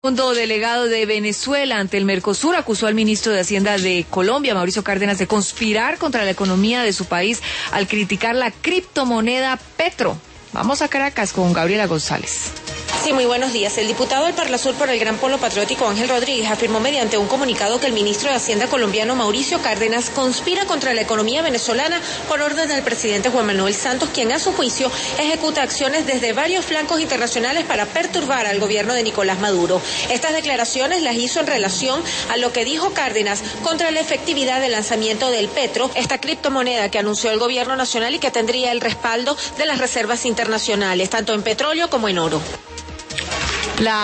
segundo delegado de Venezuela ante el Mercosur acusó al ministro de Hacienda de Colombia, Mauricio Cárdenas, de conspirar contra la economía de su país al criticar la criptomoneda Petro. Vamos a Caracas con Gabriela González. Sí, muy buenos días. El diputado del Parlasur por el Gran Polo Patriótico, Ángel Rodríguez, afirmó mediante un comunicado que el ministro de Hacienda colombiano, Mauricio Cárdenas, conspira contra la economía venezolana por orden del presidente Juan Manuel Santos, quien a su juicio ejecuta acciones desde varios flancos internacionales para perturbar al gobierno de Nicolás Maduro. Estas declaraciones las hizo en relación a lo que dijo Cárdenas contra la efectividad del lanzamiento del Petro, esta criptomoneda que anunció el gobierno nacional y que tendría el respaldo de las reservas internacionales, tanto en petróleo como en oro.